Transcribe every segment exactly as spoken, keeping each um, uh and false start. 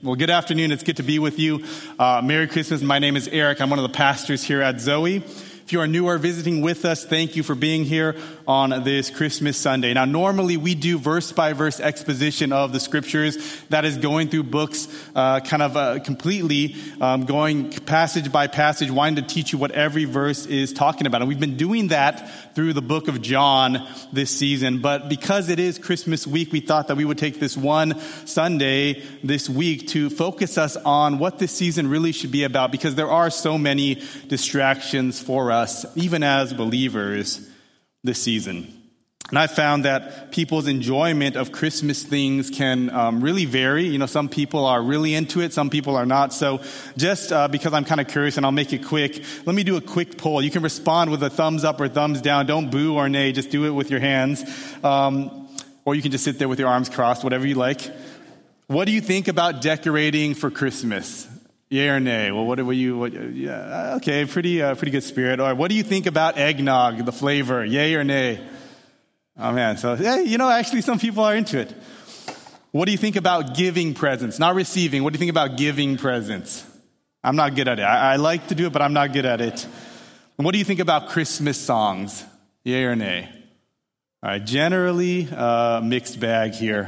Well, good afternoon. It's good to be with you. Uh, Merry Christmas. My name is Eric. I'm one of the pastors here at Zoe. If you are new or visiting with us, thank you for being here on this Christmas Sunday. Now, normally we do verse-by-verse exposition of the scriptures. That is going through books uh, kind of uh, completely, um, going passage by passage, wanting to teach you what every verse is talking about. And we've been doing that through the book of John this season. But because it is Christmas week, we thought that we would take this one Sunday this week to focus us on what this season really should be about, because there are so many distractions for us. us, even as believers this season. And I found that people's enjoyment of Christmas things can um, really vary. You know, some people are really into it, some people are not. So just uh, because I'm kind of curious, and I'll make it quick, let me do a quick poll. You can respond with a thumbs up or thumbs down. Don't boo or nay, just do it with your hands. Um, or you can just sit there with your arms crossed, whatever you like. What do you think about decorating for Christmas? Yay or nay? Well, what do you? What, yeah, okay, pretty, uh, pretty good spirit. All right, what do you think about eggnog, the flavor? Yay or nay? Oh man, so yeah, you know, actually, some people are into it. What do you think about giving presents, not receiving? What do you think about giving presents? I'm not good at it. I, I like to do it, but I'm not good at it. And what do you think about Christmas songs? Yay or nay? All right, generally uh, mixed bag here.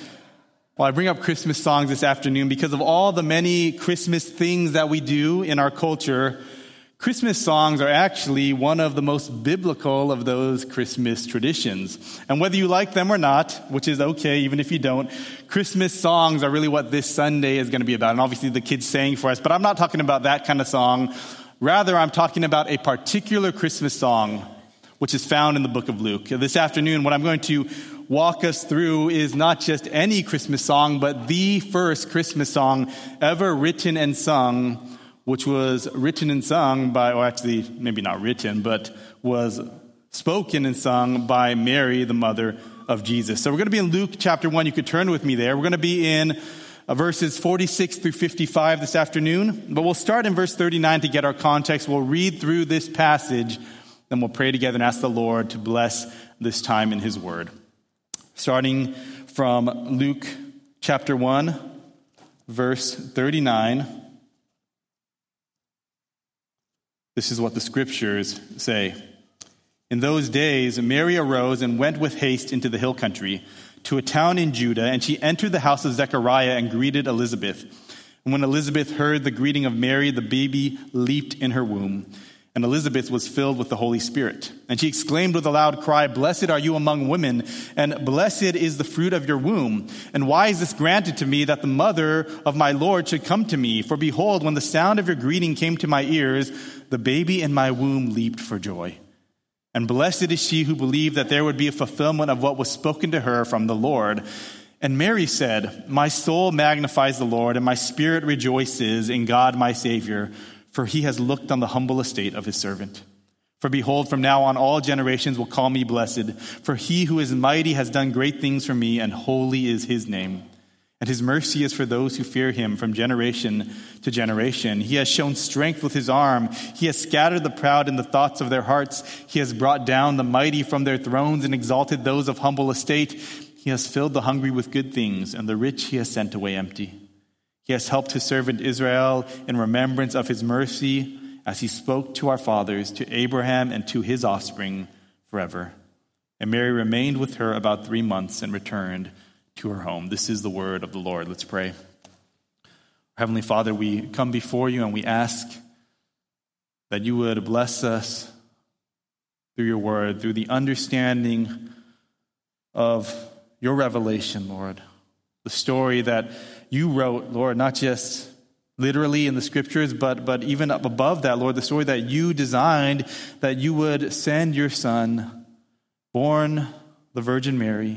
Well, I bring up Christmas songs this afternoon because of all the many Christmas things that we do in our culture. Christmas songs are actually one of the most biblical of those Christmas traditions. And whether you like them or not, which is okay, even if you don't, Christmas songs are really what this Sunday is going to be about. And obviously the kids sang for us, but I'm not talking about that kind of song. Rather, I'm talking about a particular Christmas song, which is found in the book of Luke. This afternoon, what I'm going to walk us through is not just any Christmas song, but the first Christmas song ever written and sung, which was written and sung by, or actually maybe not written, but was spoken and sung by Mary, the mother of Jesus. So we're going to be in Luke chapter one. You could turn with me there. We're going to be in verses forty-six through fifty-five this afternoon, but we'll start in verse thirty-nine to get our context. We'll read through this passage, then we'll pray together and ask the Lord to bless this time in his word. Starting from Luke chapter one, verse thirty-nine. This is what the scriptures say. In those days, Mary arose and went with haste into the hill country to a town in Judah, and she entered the house of Zechariah and greeted Elizabeth. And when Elizabeth heard the greeting of Mary, the baby leaped in her womb. And Elizabeth was filled with the Holy Spirit. And she exclaimed with a loud cry, "Blessed are you among women, and blessed is the fruit of your womb. And why is this granted to me, that the mother of my Lord should come to me? For behold, when the sound of your greeting came to my ears, the baby in my womb leaped for joy. And blessed is she who believed that there would be a fulfillment of what was spoken to her from the Lord." And Mary said, "My soul magnifies the Lord, and my spirit rejoices in God my Savior, for he has looked on the humble estate of his servant. For behold, from now on all generations will call me blessed. For he who is mighty has done great things for me, and holy is his name. And his mercy is for those who fear him from generation to generation. He has shown strength with his arm. He has scattered the proud in the thoughts of their hearts. He has brought down the mighty from their thrones and exalted those of humble estate. He has filled the hungry with good things, and the rich he has sent away empty. He has helped his servant Israel in remembrance of his mercy, as he spoke to our fathers, to Abraham and to his offspring forever." And Mary remained with her about three months and returned to her home. This is the word of the Lord. Let's pray. Heavenly Father, we come before you and we ask that you would bless us through your word, through the understanding of your revelation, Lord. The story that you wrote, Lord, not just literally in the scriptures, but but even up above that, Lord, the story that you designed, that you would send your son, born the Virgin Mary,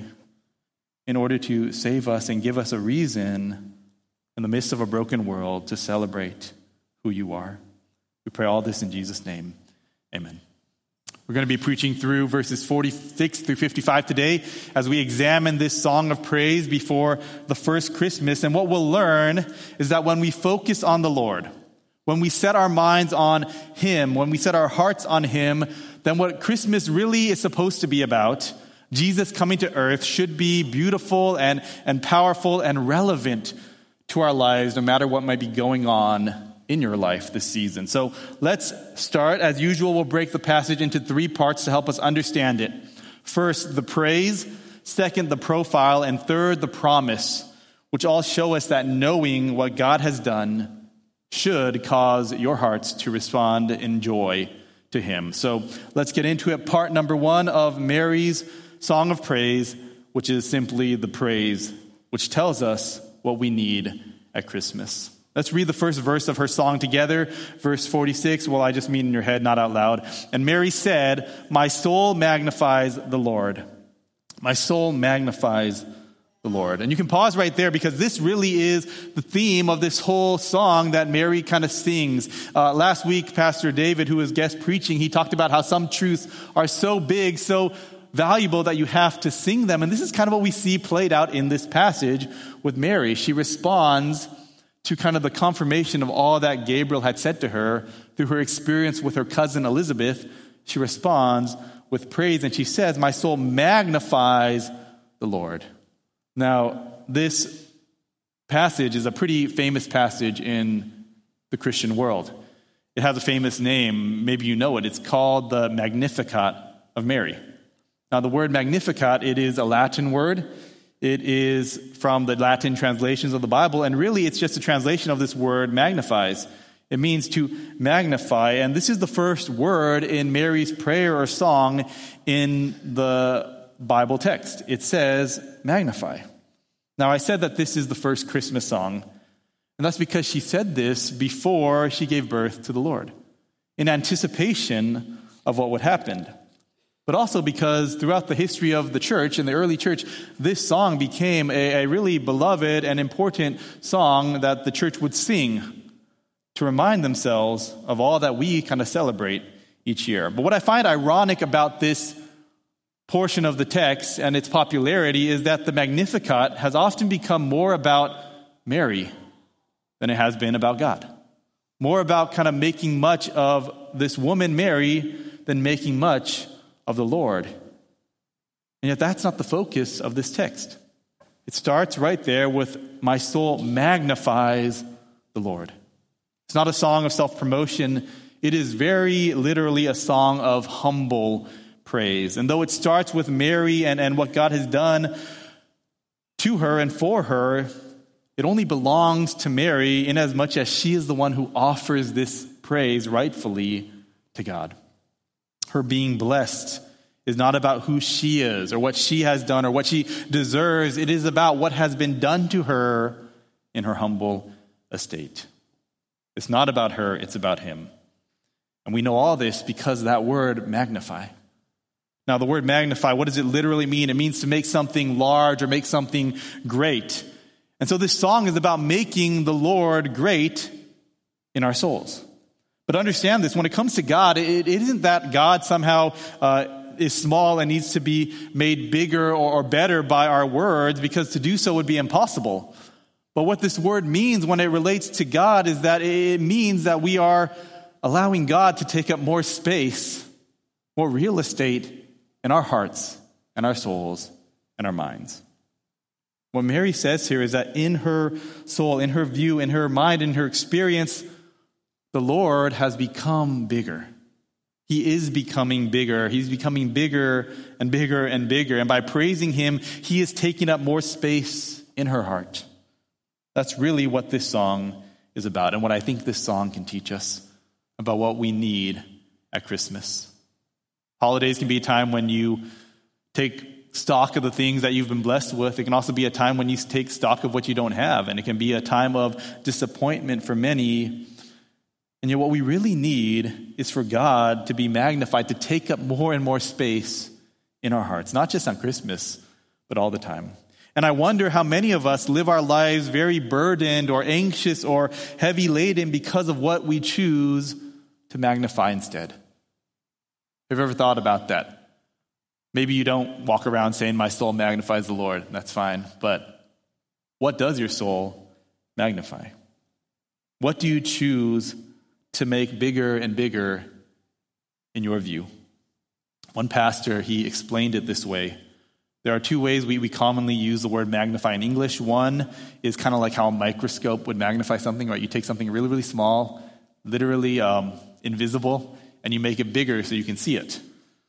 in order to save us and give us a reason in the midst of a broken world to celebrate who you are. We pray all this in Jesus' name. Amen. We're going to be preaching through verses forty-six through fifty-five today as we examine this song of praise before the first Christmas. And what we'll learn is that when we focus on the Lord, when we set our minds on him, when we set our hearts on him, then what Christmas really is supposed to be about, Jesus coming to earth, should be beautiful and, and powerful and relevant to our lives, no matter what might be going on in your life this season. So let's start. As usual, we'll break the passage into three parts to help us understand it. First, the praise. Second, the profile. And third, the promise, which all show us that knowing what God has done should cause your hearts to respond in joy to him. So let's get into it. Part number one of Mary's song of praise, which is simply the praise, which tells us what we need at Christmas. Let's read the first verse of her song together. Verse forty-six. Well, I just mean in your head, not out loud. And Mary said, "My soul magnifies the Lord. My soul magnifies the Lord." And you can pause right there because this really is the theme of this whole song that Mary kind of sings. Uh, last week, Pastor David, who was guest preaching, he talked about how some truths are so big, so valuable that you have to sing them. And this is kind of what we see played out in this passage with Mary. She responds to kind of the confirmation of all that Gabriel had said to her through her experience with her cousin Elizabeth. She responds with praise, and she says, "My soul magnifies the Lord." Now, this passage is a pretty famous passage in the Christian world. It has a famous name. Maybe you know it. It's called the Magnificat of Mary. Now, the word Magnificat, it is a Latin word. It is from the Latin translations of the Bible, and really it's just a translation of this word magnifies. It means to magnify, and this is the first word in Mary's prayer or song in the Bible text. It says, magnify. Now, I said that this is the first Christmas song, and that's because she said this before she gave birth to the Lord, in anticipation of what would happen. But also because throughout the history of the church, in the early church, this song became a, a really beloved and important song that the church would sing to remind themselves of all that we kind of celebrate each year. But what I find ironic about this portion of the text and its popularity is that the Magnificat has often become more about Mary than it has been about God. More about kind of making much of this woman Mary than making much of the Lord. And yet that's not the focus of this text. It starts right there with, "My soul magnifies the Lord." It's not a song of self-promotion. It is very literally a song of humble praise. And though it starts with Mary and, and what God has done to her and for her, it only belongs to Mary inasmuch as she is the one who offers this praise rightfully to God. Her being blessed is not about who she is or what she has done or what she deserves. It is about what has been done to her in her humble estate. It's not about her, it's about him. And we know all this because of that word magnify. Now, the word magnify, what does it literally mean? It means to make something large or make something great. And so this song is about making the Lord great in our souls. But understand this, when it comes to God, it, it isn't that God somehow uh, is small and needs to be made bigger or, or better by our words, because to do so would be impossible. But what this word means when it relates to God is that it means that we are allowing God to take up more space, more real estate in our hearts and our souls and our minds. What Mary says here is that in her soul, in her view, in her mind, in her experience, the Lord has become bigger. He is becoming bigger. He's becoming bigger and bigger and bigger. And by praising him, he is taking up more space in her heart. That's really what this song is about, and what I think this song can teach us about what we need at Christmas. Holidays can be a time when you take stock of the things that you've been blessed with. It can also be a time when you take stock of what you don't have, and it can be a time of disappointment for many. And yet what we really need is for God to be magnified, to take up more and more space in our hearts, not just on Christmas, but all the time. And I wonder how many of us live our lives very burdened or anxious or heavy laden because of what we choose to magnify instead. Have you ever thought about that? Maybe you don't walk around saying, "My soul magnifies the Lord." That's fine. But what does your soul magnify? What do you choose to make bigger and bigger in your view? One pastor, he explained it this way. There are two ways we, we commonly use the word magnify in English. One is kind of like how a microscope would magnify something, right? You take something really, really small, literally um, invisible, and you make it bigger so you can see it.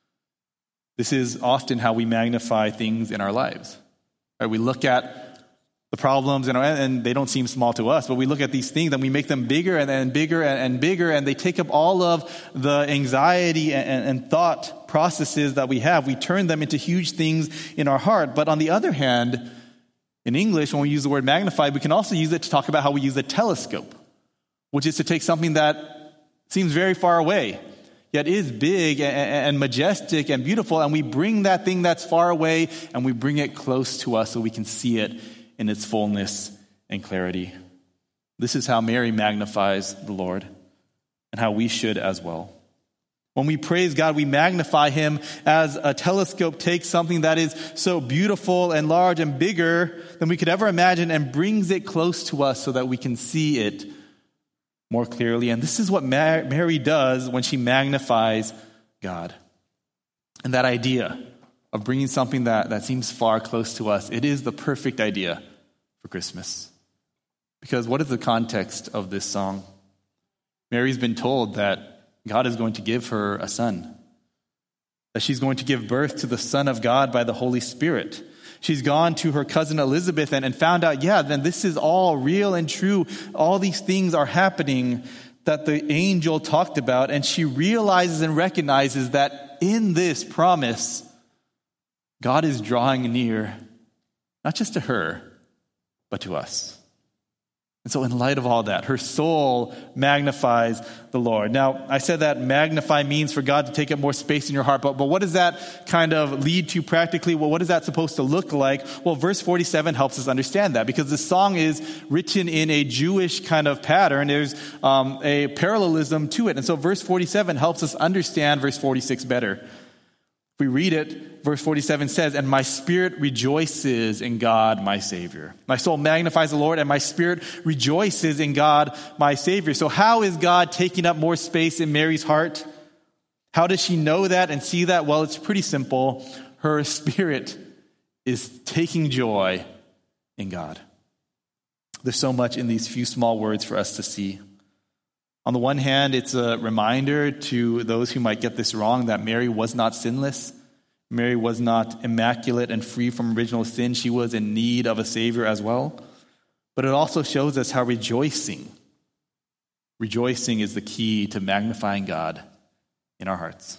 This is often how we magnify things in our lives. Right? We look at the problems, and, and they don't seem small to us, but we look at these things and we make them bigger and, and bigger and, and bigger, and they take up all of the anxiety and, and thought processes that we have. We turn them into huge things in our heart. But on the other hand, in English, when we use the word magnify, we can also use it to talk about how we use a telescope, which is to take something that seems very far away, yet is big and, and majestic and beautiful, and we bring that thing that's far away and we bring it close to us so we can see it in its fullness and clarity. This is how Mary magnifies the Lord, and how we should as well. When we praise God, we magnify him as a telescope takes something that is so beautiful and large and bigger than we could ever imagine and brings it close to us so that we can see it more clearly. And this is what Mary does when she magnifies God. And that idea of bringing something that, that seems far close to us, it is the perfect idea for Christmas. Because what is the context of this song? Mary's been told that God is going to give her a son, that she's going to give birth to the Son of God by the Holy Spirit. She's gone to her cousin Elizabeth and, and found out, yeah, then this is all real and true. All these things are happening that the angel talked about, and she realizes and recognizes that in this promise, God is drawing near, not just to her, but to us. And so in light of all that, her soul magnifies the Lord. Now, I said that magnify means for God to take up more space in your heart, but, but what does that kind of lead to practically? Well, what is that supposed to look like? Well, verse forty-seven helps us understand that, because the song is written in a Jewish kind of pattern. There's um, a parallelism to it. And so verse forty-seven helps us understand verse forty-six better. If we read it, verse forty-seven says, "And my spirit rejoices in God, my Savior. My soul magnifies the Lord, and my spirit rejoices in God, my Savior." So how is God taking up more space in Mary's heart? How does she know that and see that? Well, it's pretty simple. Her spirit is taking joy in God. There's so much in these few small words for us to see. On the one hand, it's a reminder to those who might get this wrong that Mary was not sinless. Mary was not immaculate and free from original sin. She was in need of a Savior as well. But it also shows us how rejoicing, rejoicing is the key to magnifying God in our hearts.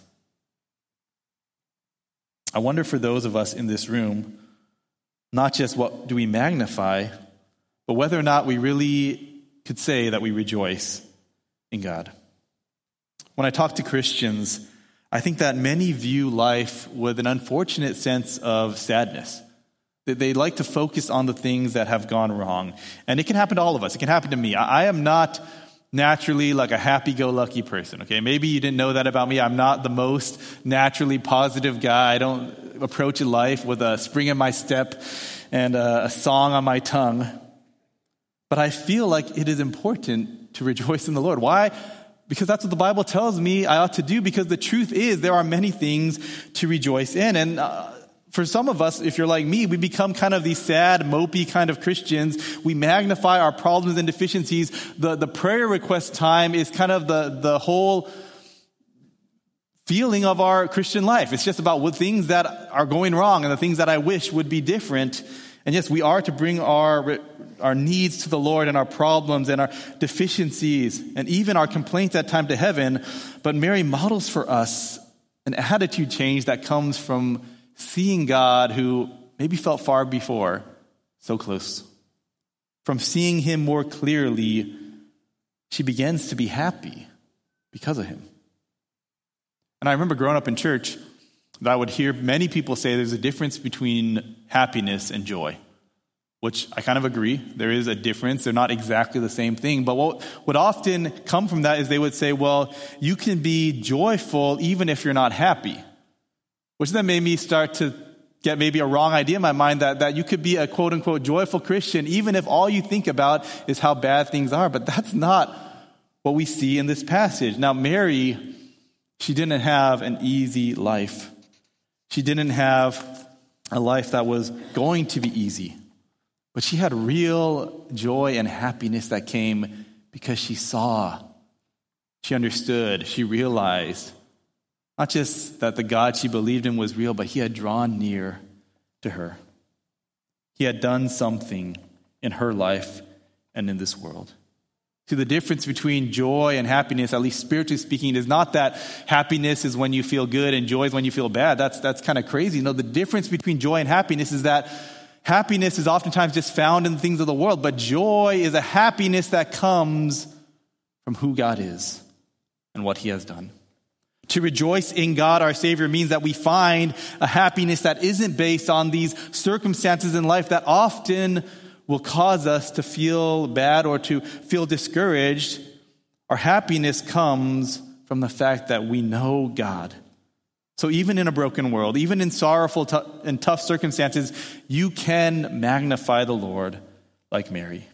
I wonder for those of us in this room, not just what do we magnify, but whether or not we really could say that we rejoice in God. When I talk to Christians, I think that many view life with an unfortunate sense of sadness. They like to focus on the things that have gone wrong. And it can happen to all of us. It can happen to me. I am not naturally like a happy-go-lucky person, okay? Maybe you didn't know that about me. I'm not the most naturally positive guy. I don't approach life with a spring in my step and a song on my tongue. But I feel like it is important to rejoice in the Lord. Why? Because that's what the Bible tells me I ought to do, because the truth is there are many things to rejoice in. And uh, for some of us, if you're like me, we become kind of these sad, mopey kind of Christians. We magnify our problems and deficiencies. The, the prayer request time is kind of the, the whole feeling of our Christian life. It's just about what things that are going wrong and the things that I wish would be different. And yes, we are to bring our our needs to the Lord and our problems and our deficiencies and even our complaints at time to heaven. But Mary models for us an attitude change that comes from seeing God, who maybe felt far before, so close. From seeing him more clearly, she begins to be happy because of him. And I remember growing up in church, that I would hear many people say there's a difference between happiness and joy, which I kind of agree. There is a difference. They're not exactly the same thing. But what would often come from that is they would say, well, you can be joyful even if you're not happy, which then made me start to get maybe a wrong idea in my mind that, that you could be a quote-unquote joyful Christian even if all you think about is how bad things are. But that's not what we see in this passage. Now, Mary, she didn't have an easy life. She didn't have a life that was going to be easy. But she had real joy and happiness that came because she saw, she understood, she realized not just that the God she believed in was real, but he had drawn near to her. He had done something in her life and in this world. See, the difference between joy and happiness, at least spiritually speaking, is not that happiness is when you feel good and joy is when you feel bad. That's, that's kind of crazy. No, the difference between joy and happiness is that happiness is oftentimes just found in the things of the world, but joy is a happiness that comes from who God is and what he has done. To rejoice in God, our Savior, means that we find a happiness that isn't based on these circumstances in life that often will cause us to feel bad or to feel discouraged. Our happiness comes from the fact that we know God. So even in a broken world, even in sorrowful t- and tough circumstances, you can magnify the Lord like Mary.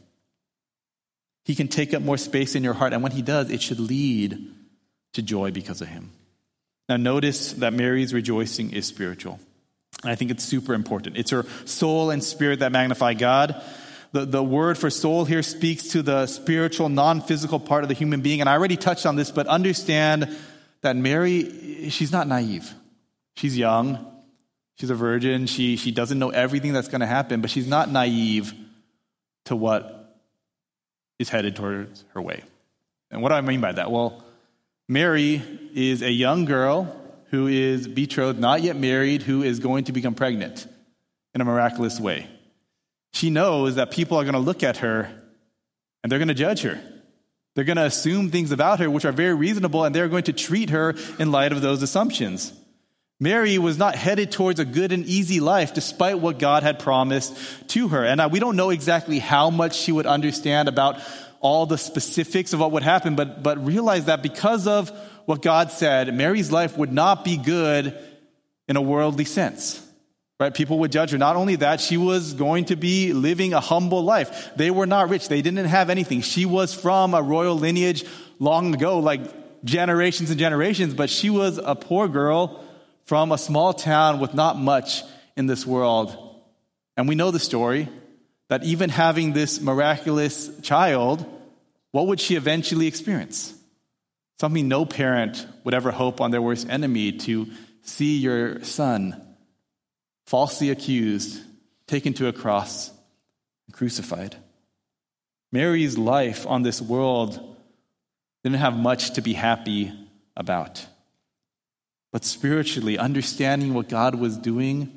He can take up more space in your heart, and when he does, it should lead to joy because of him. Now notice that Mary's rejoicing is spiritual. And I think it's super important. It's her soul and spirit that magnify God. The, the word for soul here speaks to the spiritual, non-physical part of the human being. And I already touched on this, but understand that Mary, she's not naive. She's young. She's a virgin. She, she doesn't know everything that's going to happen, but she's not naive to what is headed towards her way. And what do I mean by that? Well, Mary is a young girl who is betrothed, not yet married, who is going to become pregnant in a miraculous way. She knows that people are going to look at her and they're going to judge her. They're going to assume things about her which are very reasonable, and they're going to treat her in light of those assumptions. Mary was not headed towards a good and easy life despite what God had promised to her. And we don't know exactly how much she would understand about all the specifics of what would happen, but, but realize that because of what God said, Mary's life would not be good in a worldly sense. Right? People would judge her. Not only that, she was going to be living a humble life. They were not rich. They didn't have anything. She was from a royal lineage long ago, like generations and generations, but she was a poor girl from a small town with not much in this world. And we know the story that even having this miraculous child, what would she eventually experience? Something no parent would ever hope on their worst enemy, to see your son falsely accused, taken to a cross, and crucified. Mary's life on this world didn't have much to be happy about. But spiritually, understanding what God was doing,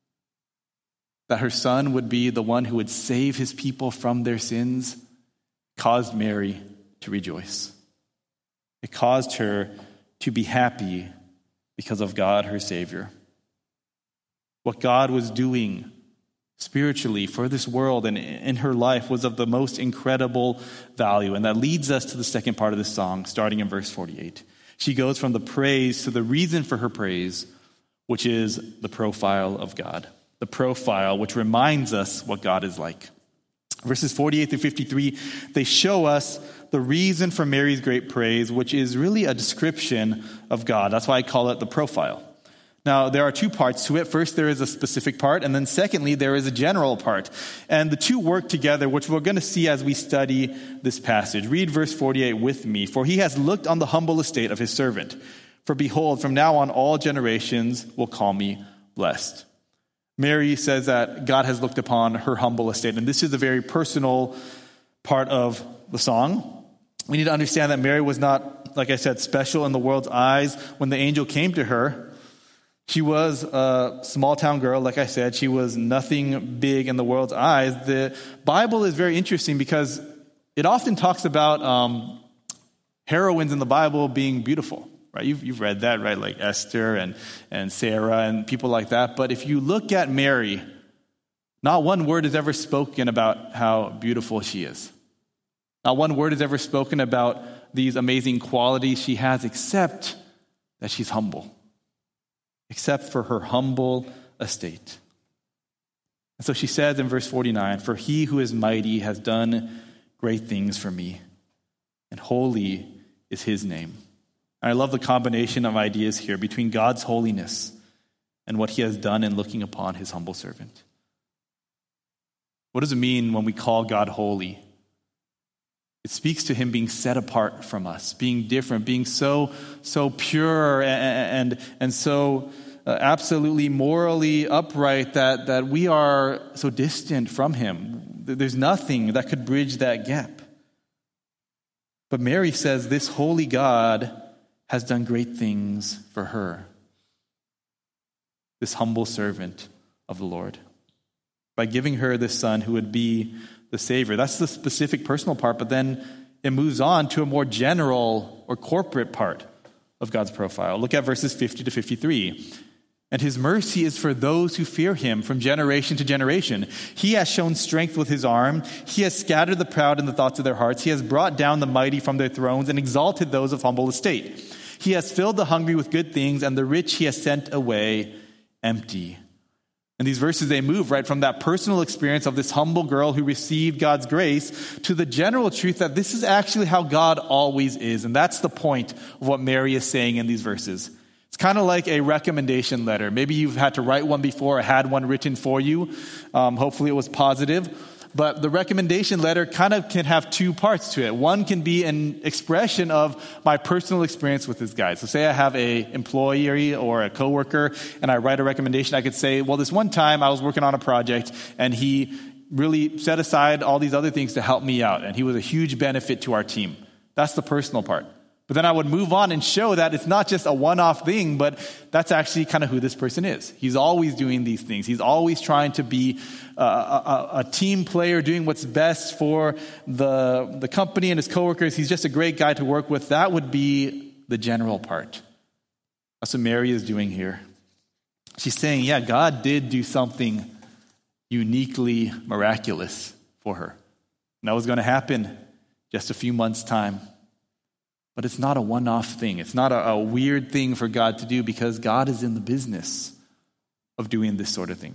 that her son would be the one who would save his people from their sins, caused Mary to rejoice. It caused her to be happy because of God, her Savior. What God was doing spiritually for this world and in her life was of the most incredible value. And that leads us to the second part of this song, starting in verse forty-eight. She goes from the praise to the reason for her praise, which is the profile of God. The profile which reminds us what God is like. Verses forty-eight through fifty-three, they show us the reason for Mary's great praise, which is really a description of God. That's why I call it the profile. Now, there are two parts to it. First, there is a specific part, and then secondly, there is a general part. And the two work together, which we're going to see as we study this passage. Read verse forty-eight with me. For he has looked on the humble estate of his servant. For behold, from now on all generations will call me blessed. Mary says that God has looked upon her humble estate, and this is a very personal part of the song. We need to understand that Mary was not, like I said, special in the world's eyes when the angel came to her. She was a small town girl, like I said. She was nothing big in the world's eyes. The Bible is very interesting because it often talks about um, heroines in the Bible being beautiful. Right, you've you've read that, right? Like Esther and, and Sarah and people like that. But if you look at Mary, not one word is ever spoken about how beautiful she is. Not one word is ever spoken about these amazing qualities she has, except that she's humble. Except for her humble estate. And so she says in verse forty-nine, for he who is mighty has done great things for me, and holy is his name. I love the combination of ideas here between God's holiness and what he has done in looking upon his humble servant. What does it mean when we call God holy? It speaks to him being set apart from us, being different, being so so pure and and, and so uh, absolutely morally upright that, that we are so distant from him. There's nothing that could bridge that gap. But Mary says this holy God has done great things for her, this humble servant of the Lord, by giving her this son who would be the Savior. That's the specific personal part, but then it moves on to a more general or corporate part of God's profile. Look at verses fifty to fifty-three. And his mercy is for those who fear him from generation to generation. He has shown strength with his arm. He has scattered the proud in the thoughts of their hearts. He has brought down the mighty from their thrones and exalted those of humble estate. He has filled the hungry with good things, and the rich he has sent away empty. In these verses, they move right from that personal experience of this humble girl who received God's grace to the general truth that this is actually how God always is. And that's the point of what Mary is saying in these verses. It's kind of like a recommendation letter. Maybe you've had to write one before or had one written for you. Um, hopefully it was positive. But the recommendation letter kind of can have two parts to it. One can be an expression of my personal experience with this guy. So say I have a employee or a coworker and I write a recommendation. I could say, well, this one time I was working on a project and he really set aside all these other things to help me out. And he was a huge benefit to our team. That's the personal part. But then I would move on and show that it's not just a one-off thing, but that's actually kind of who this person is. He's always doing these things. He's always trying to be a, a, a team player, doing what's best for the, the company and his coworkers. He's just a great guy to work with. That would be the general part. That's what Mary is doing here. She's saying, yeah, God did do something uniquely miraculous for her. And that was going to happen just a few months' time. But it's not a one-off thing. It's not a, a weird thing for God to do because God is in the business of doing this sort of thing.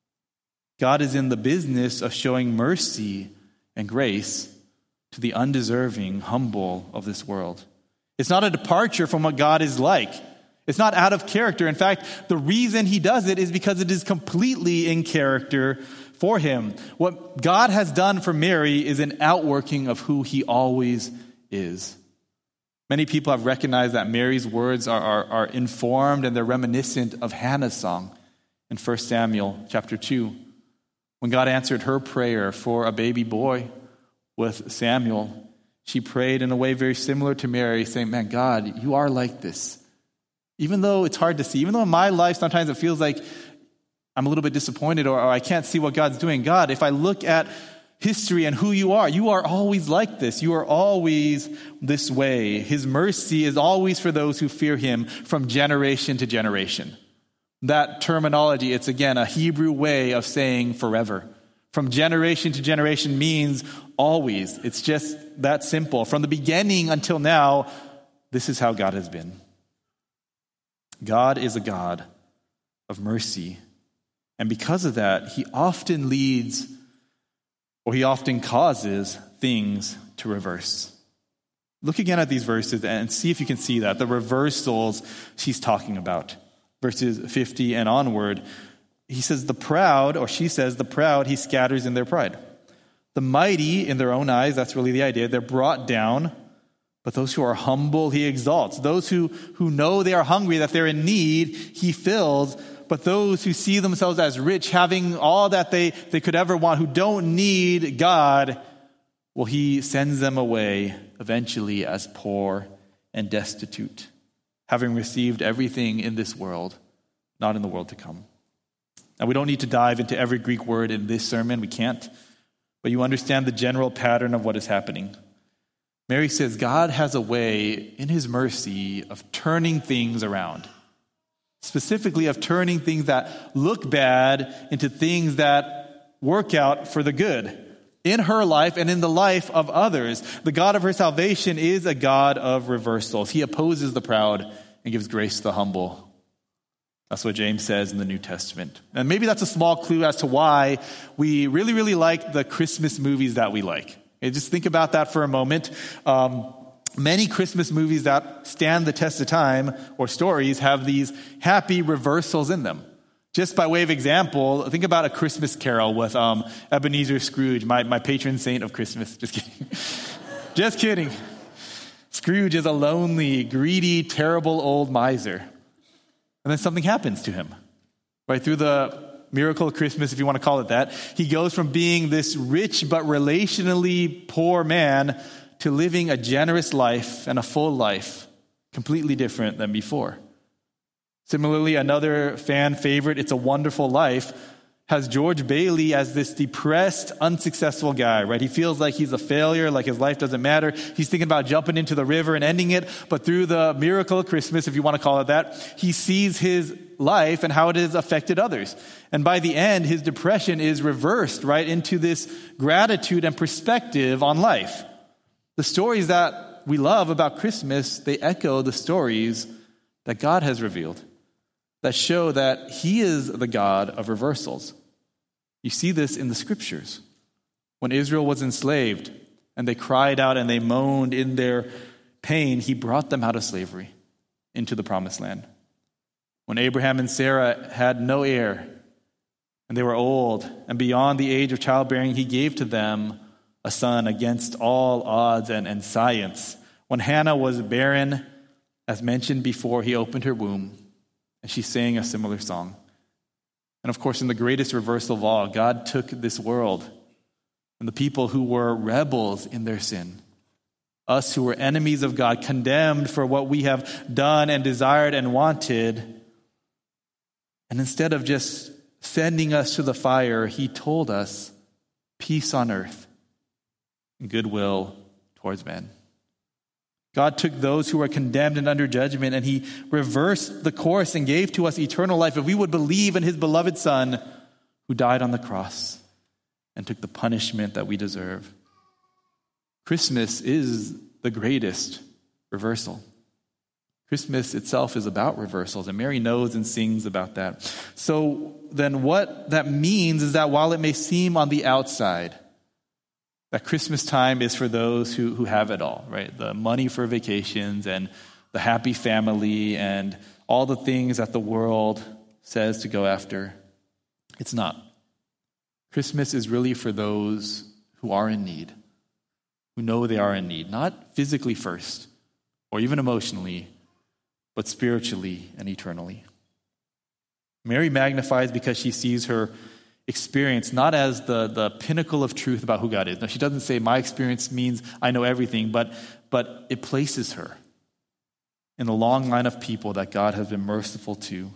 God is in the business of showing mercy and grace to the undeserving, humble of this world. It's not a departure from what God is like. It's not out of character. In fact, the reason he does it is because it is completely in character for him. What God has done for Mary is an outworking of who he always is. Many people have recognized that Mary's words are, are, are informed and they're reminiscent of Hannah's song in First Samuel chapter two. When God answered her prayer for a baby boy with Samuel, she prayed in a way very similar to Mary, saying, man, God, you are like this. Even though it's hard to see, even though in my life sometimes it feels like I'm a little bit disappointed or, or I can't see what God's doing. God, if I look at history and who you are, you are always like this. You are always this way. His mercy is always for those who fear him from generation to generation. That terminology, it's again a Hebrew way of saying forever. From generation to generation means always. It's just that simple. From the beginning until now, this is how God has been. God is a God of mercy. And because of that, he often leads or he often causes things to reverse. Look again at these verses and see if you can see that. The reversals she's talking about. Verses fifty and onward. He says, the proud, or she says, the proud he scatters in their pride. The mighty in their own eyes, that's really the idea, they're brought down. But those who are humble, he exalts. Those who, who know they are hungry, that they're in need, he fills. But those who see themselves as rich, having all that they, they could ever want, who don't need God, well, he sends them away eventually as poor and destitute, having received everything in this world, not in the world to come. Now, we don't need to dive into every Greek word in this sermon. We can't. But you understand the general pattern of what is happening. Mary says God has a way in his mercy of turning things around. Specifically of turning things that look bad into things that work out for the good in her life and in the life of others. The God of her salvation is a God of reversals. He opposes the proud and gives grace to the humble. That's what James says in the New Testament. And maybe that's a small clue as to why we really, really like the Christmas movies that we like. Okay, just think about that for a moment. Um, many Christmas movies that stand the test of time or stories have these happy reversals in them. Just by way of example, think about A Christmas Carol with um, Ebenezer Scrooge, my, my patron saint of Christmas. Just kidding. Just kidding. Scrooge is a lonely, greedy, terrible old miser. And then something happens to him. Right through the miracle of Christmas, if you want to call it that, he goes from being this rich but relationally poor man to living a generous life and a full life, completely different than before. Similarly, another fan favorite, It's a Wonderful Life, has George Bailey as this depressed, unsuccessful guy, right? He feels like he's a failure, like his life doesn't matter. He's thinking about jumping into the river and ending it. But through the miracle of Christmas, if you want to call it that, he sees his life and how it has affected others. And by the end, his depression is reversed, right, into this gratitude and perspective on life. The stories that we love about Christmas, they echo the stories that God has revealed, that show that he is the God of reversals. You see this in the scriptures. When Israel was enslaved and they cried out and they moaned in their pain, he brought them out of slavery into the promised land. When Abraham and Sarah had no heir and they were old and beyond the age of childbearing, he gave to them a son against all odds and, and science. When Hannah was barren, as mentioned before, he opened her womb and she sang a similar song. And of course, in the greatest reversal of all, God took this world and the people who were rebels in their sin, us who were enemies of God, condemned for what we have done and desired and wanted. And instead of just sending us to the fire, he told us peace on earth and goodwill towards men. God took those who were condemned and under judgment, and he reversed the course and gave to us eternal life if we would believe in his beloved Son who died on the cross and took the punishment that we deserve. Christmas is the greatest reversal. Christmas itself is about reversals, and Mary knows and sings about that. So then what that means is that while it may seem on the outside that Christmas time is for those who, who have it all, right? The money for vacations and the happy family and all the things that the world says to go after. It's not. Christmas is really for those who are in need, who know they are in need, not physically first or even emotionally, but spiritually and eternally. Mary magnifies because she sees her experience not as the, the pinnacle of truth about who God is. Now, she doesn't say my experience means I know everything, but, but it places her in the long line of people that God has been merciful to,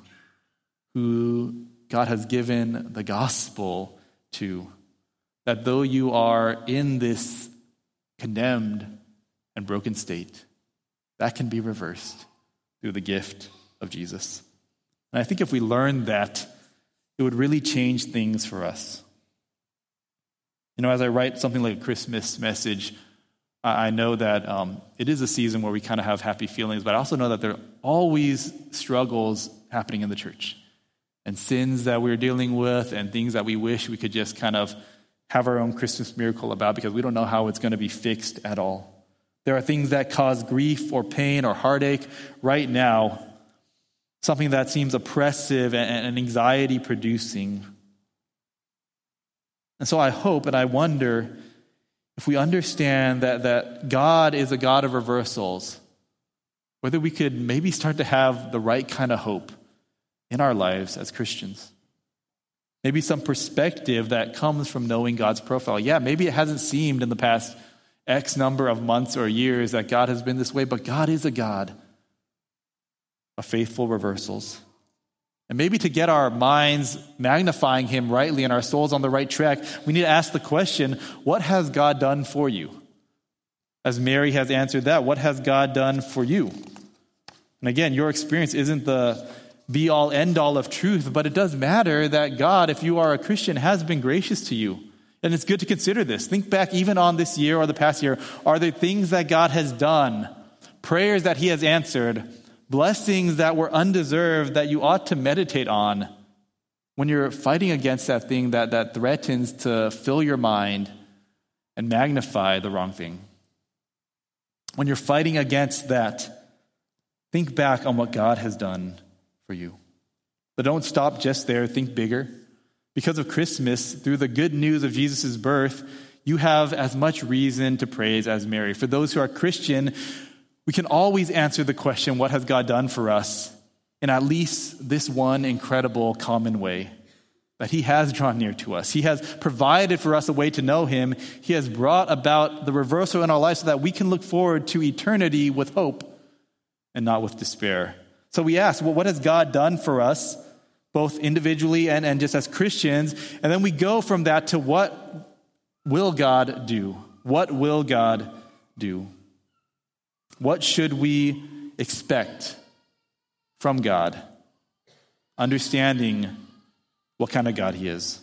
who God has given the gospel to, that though you are in this condemned and broken state, that can be reversed through the gift of Jesus. And I think if we learn that, it would really change things for us. You know, as I write something like a Christmas message, I know that um, it is a season where we kind of have happy feelings, but I also know that there are always struggles happening in the church and sins that we're dealing with and things that we wish we could just kind of have our own Christmas miracle about because we don't know how it's going to be fixed at all. There are things that cause grief or pain or heartache right now, something that seems oppressive and anxiety-producing. And so I hope and I wonder if we understand that, that God is a God of reversals, whether we could maybe start to have the right kind of hope in our lives as Christians. Maybe some perspective that comes from knowing God's profile. Yeah, maybe it hasn't seemed in the past X number of months or years that God has been this way, but God is a God of faithful reversals. And maybe to get our minds magnifying him rightly and our souls on the right track, we need to ask the question, what has God done for you? As Mary has answered that, what has God done for you? And again, your experience isn't the be-all, end-all of truth, but it does matter that God, if you are a Christian, has been gracious to you. And it's good to consider this. Think back even on this year or the past year. Are there things that God has done, prayers that he has answered, blessings that were undeserved that you ought to meditate on when you're fighting against that thing that, that threatens to fill your mind and magnify the wrong thing? when you're fighting against that, think back on what God has done for you. But don't stop just there. Think bigger. Because of Christmas, through the good news of Jesus' birth, you have as much reason to praise as Mary. For those who are Christian, we can always answer the question, what has God done for us? In at least this one incredible common way, that he has drawn near to us. He has provided for us a way to know him. He has brought about the reversal in our lives so that we can look forward to eternity with hope and not with despair. So we ask, well, what has God done for us, both individually and, and just as Christians? And then we go from that to what will God do? What will God do? What should we expect from God? Understanding what kind of God he is.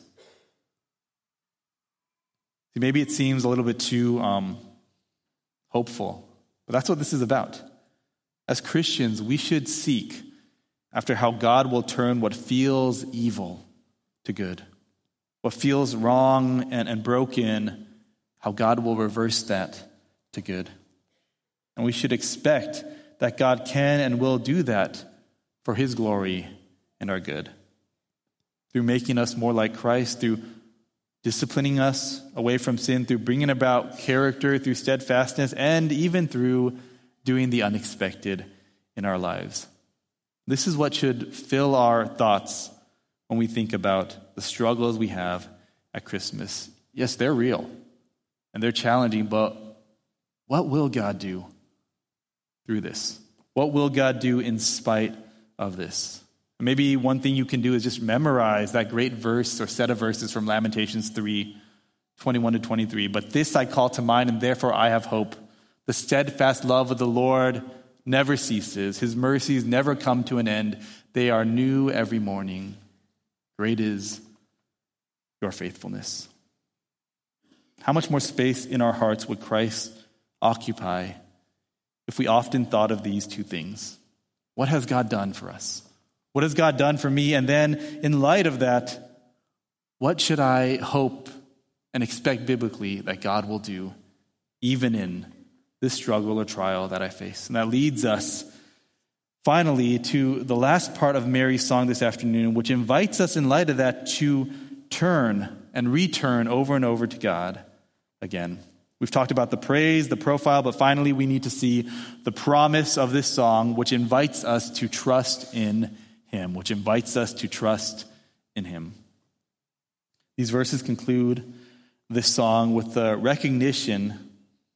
See, maybe it seems a little bit too um, hopeful, but that's what this is about. As Christians, we should seek after how God will turn what feels evil to good. What feels wrong and, and broken, how God will reverse that to good. And we should expect that God can and will do that for his glory and our good. Through making us more like Christ, through disciplining us away from sin, through bringing about character, through steadfastness, and even through doing the unexpected in our lives. This is what should fill our thoughts when we think about the struggles we have at Christmas. Yes, they're real and they're challenging, but what will God do through this? What will God do in spite of this? Maybe one thing you can do is just memorize that great verse or set of verses from Lamentations three, twenty-one to twenty-three. But this I call to mind, and therefore I have hope. The steadfast love of the Lord never ceases. His mercies never come to an end. They are new every morning. Great is your faithfulness. How much more space in our hearts would Christ occupy if we often thought of these two things? What has God done for us? What has God done for me? And then, in light of that, what should I hope and expect biblically that God will do, even in this struggle or trial that I face? And that leads us, finally, to the last part of Mary's song this afternoon, which invites us, in light of that, to turn and return over and over to God again. We've talked about the praise, the profile, but finally we need to see the promise of this song, which invites us to trust in him, which invites us to trust in him. These verses conclude this song with the recognition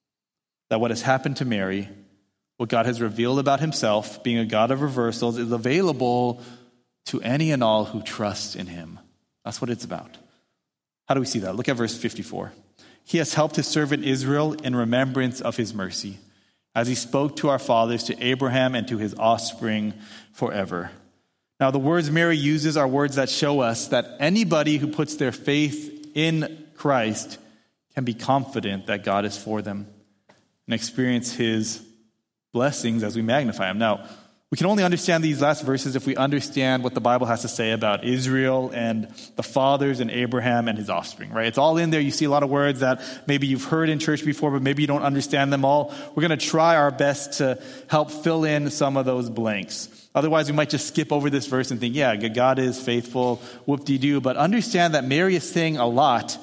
that what has happened to Mary, what God has revealed about himself, being a God of reversals, is available to any and all who trust in him. That's what it's about. How do we see that? Look at verse fifty-four. He has helped his servant Israel in remembrance of his mercy, as he spoke to our fathers, to Abraham and to his offspring forever. Now, the words Mary uses are words that show us that anybody who puts their faith in Christ can be confident that God is for them and experience his blessings as we magnify him. Now, we can only understand these last verses if we understand what the Bible has to say about Israel and the fathers and Abraham and his offspring, right? It's all in there. You see a lot of words that maybe you've heard in church before, but maybe you don't understand them all. We're going to try our best to help fill in some of those blanks. Otherwise, we might just skip over this verse and think, yeah, God is faithful, whoop-de-doo. But understand that Mary is saying a lot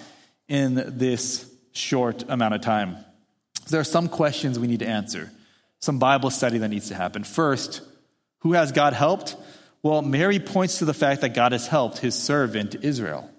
in this short amount of time. So there are some questions we need to answer, some Bible study that needs to happen. First, who has God helped? Well, Mary points to the fact that God has helped his servant Israel.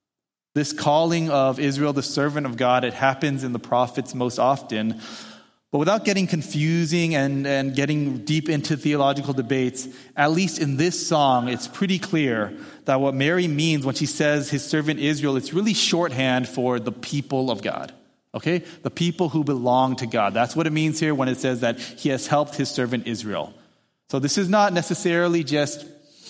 This calling of Israel, the servant of God, it happens in the prophets most often. But without getting confusing and, and getting deep into theological debates, at least in this song, it's pretty clear that what Mary means when she says his servant Israel, it's really shorthand for the people of God. Okay? The people who belong to God. That's what it means here when it says that he has helped his servant Israel. So this is not necessarily just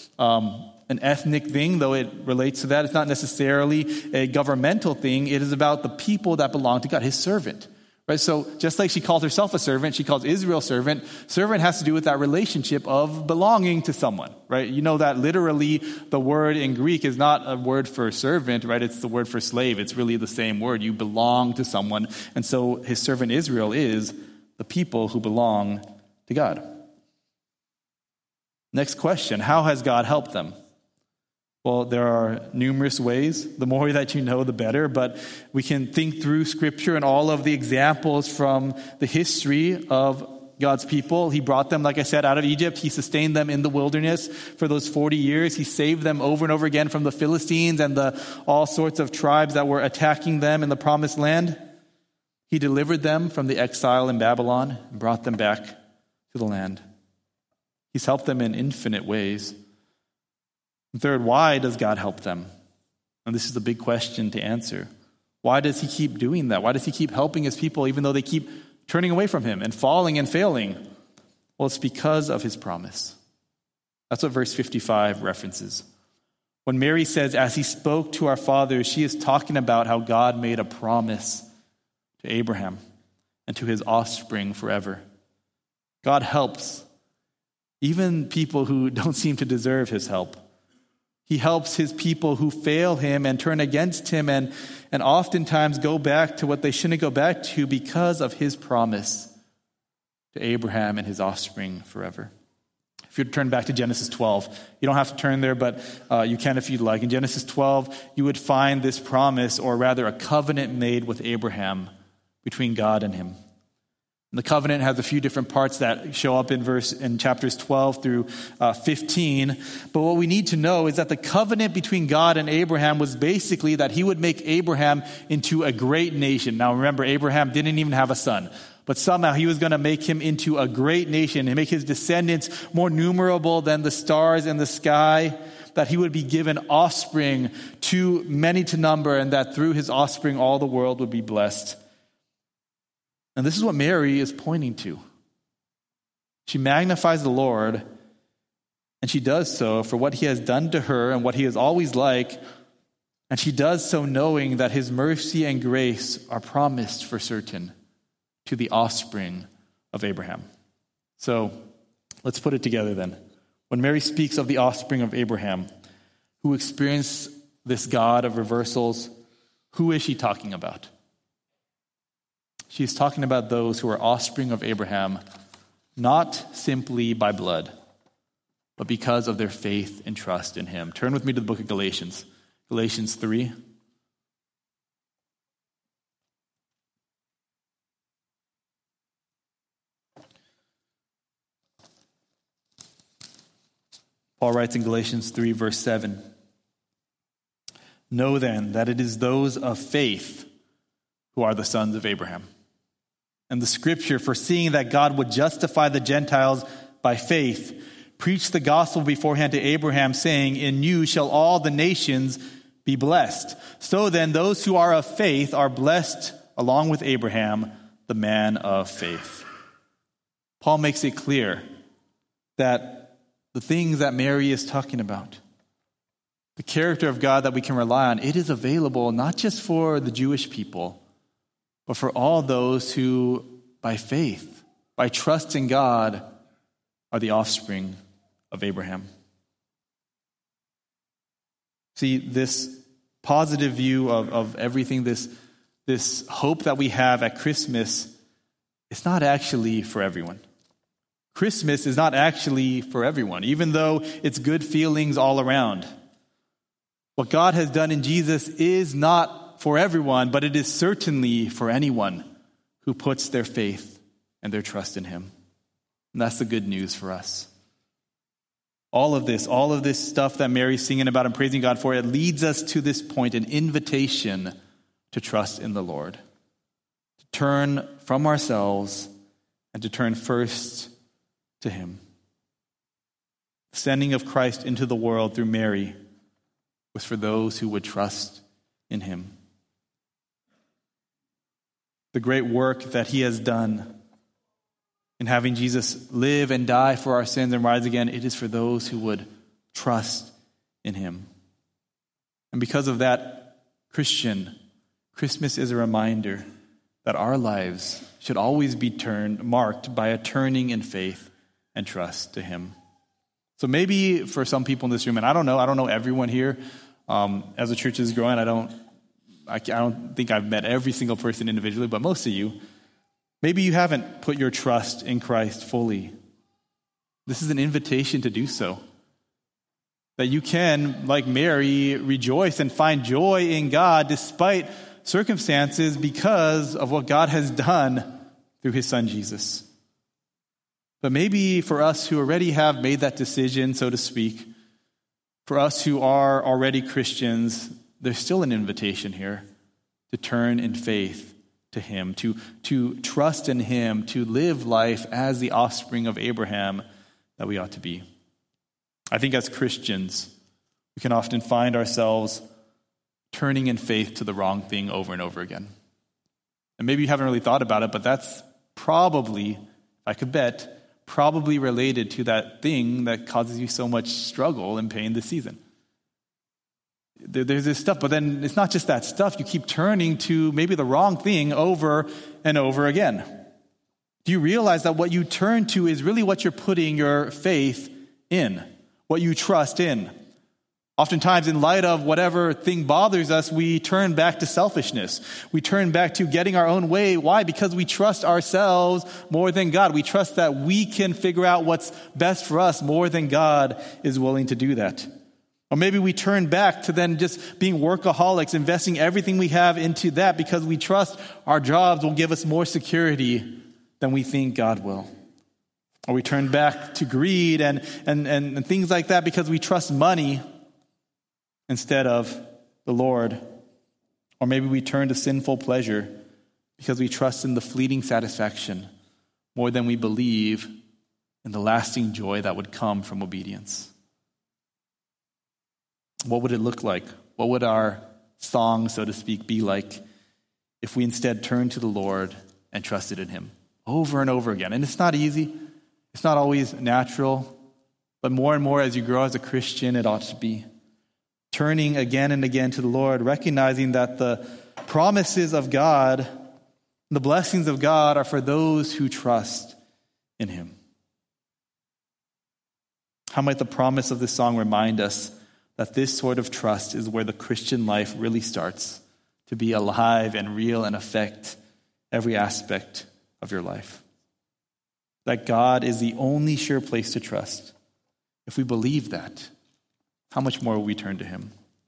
um, an ethnic thing, though it relates to that. It's not necessarily a governmental thing. It is about the people that belong to God, his servant. Right? So just like she calls herself a servant, she calls Israel servant. Servant has to do with that relationship of belonging to someone, right? You know that literally the word in Greek is not a word for servant, right? It's the word for slave. It's really the same word. You belong to someone. And so his servant Israel is the the people who belong to God. Next question, how has God helped them? Well, there are numerous ways. The more that you know, the better. But we can think through Scripture and all of the examples from the history of God's people. He brought them, like I said, out of Egypt. He sustained them in the wilderness for those forty years. He saved them over and over again from the Philistines and the all sorts of tribes that were attacking them in the promised land. He delivered them from the exile in Babylon and brought them back to the land. He's helped them in infinite ways. And third, why does God help them? And this is the big question to answer. Why does he keep doing that? Why does he keep helping his people even though they keep turning away from him and falling and failing? Well, it's because of his promise. That's what verse fifty-five references. When Mary says, as he spoke to our fathers, she is talking about how God made a promise to Abraham and to his offspring forever. God helps even people who don't seem to deserve his help. He helps his people who fail him and turn against him and, and oftentimes go back to what they shouldn't go back to because of his promise to Abraham and his offspring forever. If you turn back to Genesis twelve, you don't have to turn there, but uh, you can if you'd like. In Genesis twelve, you would find this promise, or rather a covenant made with Abraham between God and him. And the covenant has a few different parts that show up in verse in chapters twelve through uh, fifteen. But what we need to know is that the covenant between God and Abraham was basically that he would make Abraham into a great nation. Now remember, Abraham didn't even have a son, but somehow he was going to make him into a great nation and make his descendants more numerable than the stars in the sky, that he would be given offspring too many to number, and that through his offspring all the world would be blessed. And this is what Mary is pointing to. She magnifies the Lord, and she does so for what he has done to her and what he is always like, and she does so knowing that his mercy and grace are promised for certain to the offspring of Abraham. So let's put it together then. When Mary speaks of the offspring of Abraham, who experienced this God of reversals, who is she talking about? She's talking about those who are offspring of Abraham, not simply by blood, but because of their faith and trust in him. Turn with me to the book of Galatians, Galatians three. Paul writes in Galatians three, verse seven, "Know then that it is those of faith who are the sons of Abraham. And the scripture, foreseeing that God would justify the Gentiles by faith, preached the gospel beforehand to Abraham, saying, in you shall all the nations be blessed. So then those who are of faith are blessed along with Abraham, the man of faith." Paul makes it clear that the things that Mary is talking about, the character of God that we can rely on, it is available not just for the Jewish people, but for all those who, by faith, by trust in God, are the offspring of Abraham. See, this positive view of, of everything, this, this hope that we have at Christmas, it's not actually for everyone. Christmas is not actually for everyone, even though it's good feelings all around. What God has done in Jesus is not for everyone, but it is certainly for anyone who puts their faith and their trust in him. And that's the good news for us. All of this, all of this stuff that Mary's singing about and praising God for, it leads us to this point, an invitation to trust in the Lord, to turn from ourselves and to turn first to him. The sending of Christ into the world through Mary was for those who would trust in him. The great work that he has done in having Jesus live and die for our sins and rise again, it is for those who would trust in him. And because of that, Christian, Christmas is a reminder that our lives should always be turned, marked by a turning in faith and trust to him. So maybe for some people in this room, and I don't know, I don't know everyone here, um, as the church is growing, I don't I don't think I've met every single person individually, but most of you, Maybe you haven't put your trust in Christ fully. This is an invitation to do so. That you can, like Mary, rejoice and find joy in God despite circumstances because of what God has done through his son Jesus. But maybe for us who already have made that decision, so to speak, for us who are already Christians, there's still an invitation here to turn in faith to him, to, to trust in him, to live life as the offspring of Abraham that we ought to be. I think as Christians, we can often find ourselves turning in faith to the wrong thing over and over again. And maybe you haven't really thought about it, but that's probably, if I could bet, probably related to that thing that causes you so much struggle and pain this season. There's this stuff, but then it's not just that stuff. You keep turning to maybe the wrong thing over and over again. Do you realize that what you turn to is really what you're putting your faith in, what you trust in? Oftentimes, in light of whatever thing bothers us, we turn back to selfishness. We turn back to getting our own way. Why? Because we trust ourselves more than God. We trust that we can figure out what's best for us more than God is willing to do that. Or maybe we turn back to then just being workaholics, investing everything we have into that because we trust our jobs will give us more security than we think God will. Or we turn back to greed and, and, and things like that because we trust money instead of the Lord. Or maybe we turn to sinful pleasure because we trust in the fleeting satisfaction more than we believe in the lasting joy that would come from obedience. What would it look like? What would our song, so to speak, be like if we instead turned to the Lord and trusted in him over and over again? And it's not easy. It's not always natural. But more and more as you grow as a Christian, it ought to be. Turning again and again to the Lord, recognizing that the promises of God, the blessings of God are for those who trust in him. How might the promise of this song remind us that this sort of trust is where the Christian life really starts to be alive and real and affect every aspect of your life? That God is the only sure place to trust. If we believe that, how much more will we turn to him?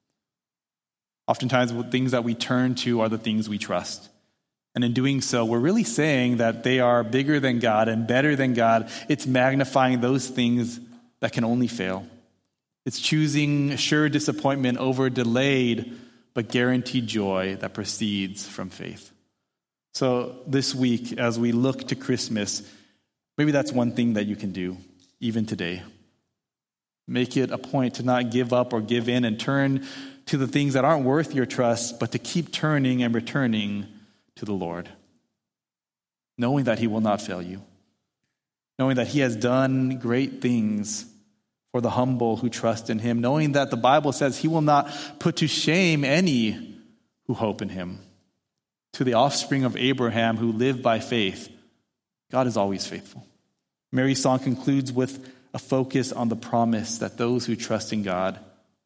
Oftentimes, the things that we turn to are the things we trust. And in doing so, we're really saying that they are bigger than God and better than God. It's magnifying those things that can only fail. It's choosing sure disappointment over delayed but guaranteed joy that proceeds from faith. So this week, as we look to Christmas, maybe that's one thing that you can do, even today. Make it a point to not give up or give in and turn to the things that aren't worth your trust, but to keep turning and returning to the Lord, knowing that he will not fail you, knowing that he has done great things for the humble who trust in him, knowing that the Bible says he will not put to shame any who hope in him. To the offspring of Abraham who live by faith, God is always faithful. Mary's song concludes with a focus on the promise that those who trust in God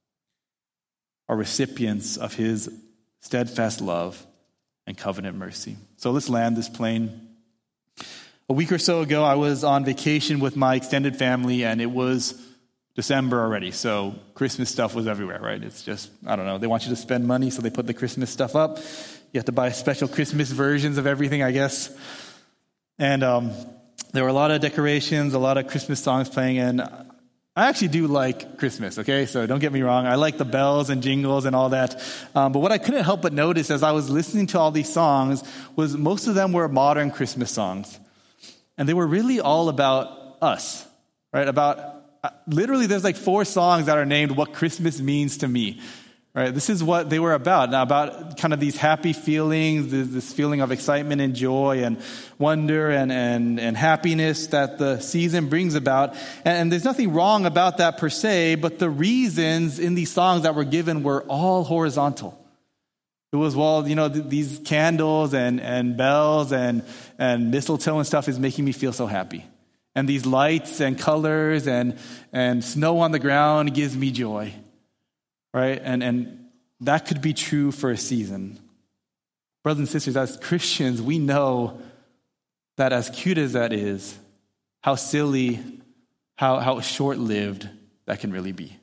are recipients of his steadfast love and covenant mercy. So let's land this plane. A week or so ago, I was on vacation with my extended family, and it was December already, so Christmas stuff was everywhere, right? It's just, I don't know, they want you to spend money, so they put the Christmas stuff up. You have to buy special Christmas versions of everything, I guess. And um, there were a lot of decorations, a lot of Christmas songs playing, and I actually do like Christmas, okay? So don't get me wrong. I like the bells and jingles and all that. Um, but what I couldn't help but notice as I was listening to all these songs was most of them were modern Christmas songs. And they were really all about us, right? About, uh, literally there's like four songs that are named What Christmas Means to Me. Right, this is what they were about. Now, about kind of these happy feelings, this, this feeling of excitement and joy and wonder and, and, and happiness that the season brings about. And, and there's nothing wrong about that per se, but the reasons in these songs that were given were all horizontal. It was, well, you know, th- these candles and, and bells and, and mistletoe and stuff is making me feel so happy. And these lights and colors and, and snow on the ground gives me joy. Right? And and that could be true for a season. Brothers and sisters, as Christians, we know that as cute as that is, how silly, how, how short-lived that can really be.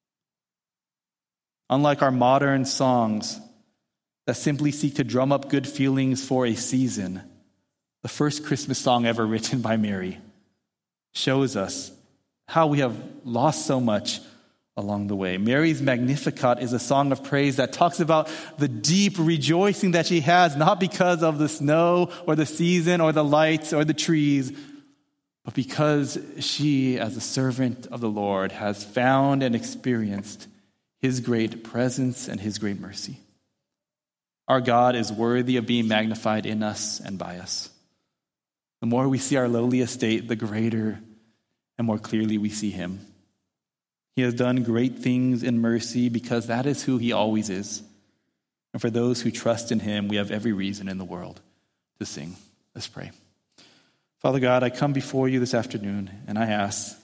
Unlike our modern songs that simply seek to drum up good feelings for a season, the first Christmas song ever written by Mary shows us how we have lost so much along the way. Mary's Magnificat is a song of praise that talks about the deep rejoicing that she has, not because of the snow or the season or the lights or the trees, but because she, as a servant of the Lord, has found and experienced his great presence and his great mercy. Our God is worthy of being magnified in us and by us. The more we see our lowly estate, the greater and more clearly we see him. He has done great things in mercy because that is who he always is. And for those who trust in him, we have every reason in the world to sing. Let's pray. Father God, I come before you this afternoon and I ask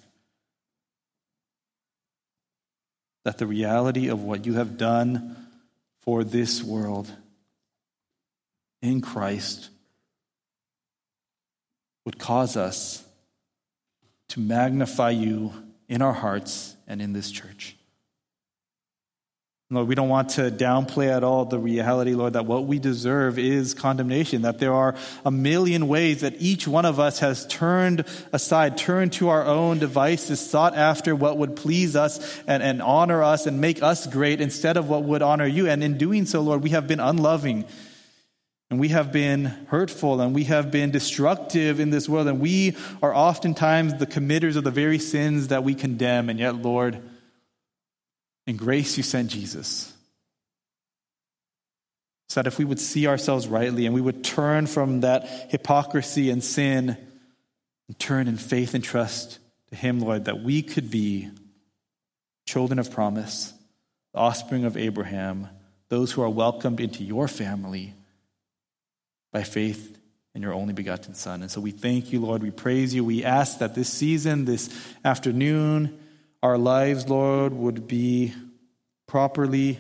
that the reality of what you have done for this world in Christ would cause us to magnify you in our hearts and in this church. Lord, we don't want to downplay at all the reality, Lord, that what we deserve is condemnation, that there are a million ways that each one of us has turned aside, turned to our own devices, sought after what would please us and, and honor us and make us great instead of what would honor you. And in doing so, Lord, we have been unloving. And we have been hurtful and we have been destructive in this world. And we are oftentimes the committers of the very sins that we condemn. And yet, Lord, in grace you sent Jesus. So that if we would see ourselves rightly and we would turn from that hypocrisy and sin and turn in faith and trust to him, Lord, that we could be children of promise, the offspring of Abraham, those who are welcomed into your family by faith in your only begotten Son. And so we thank you, Lord. We praise you. We ask that this season, this afternoon, our lives, Lord, would be properly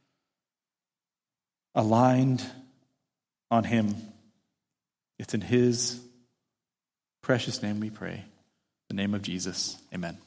aligned on him. It's in his precious name we pray. In the name of Jesus, amen.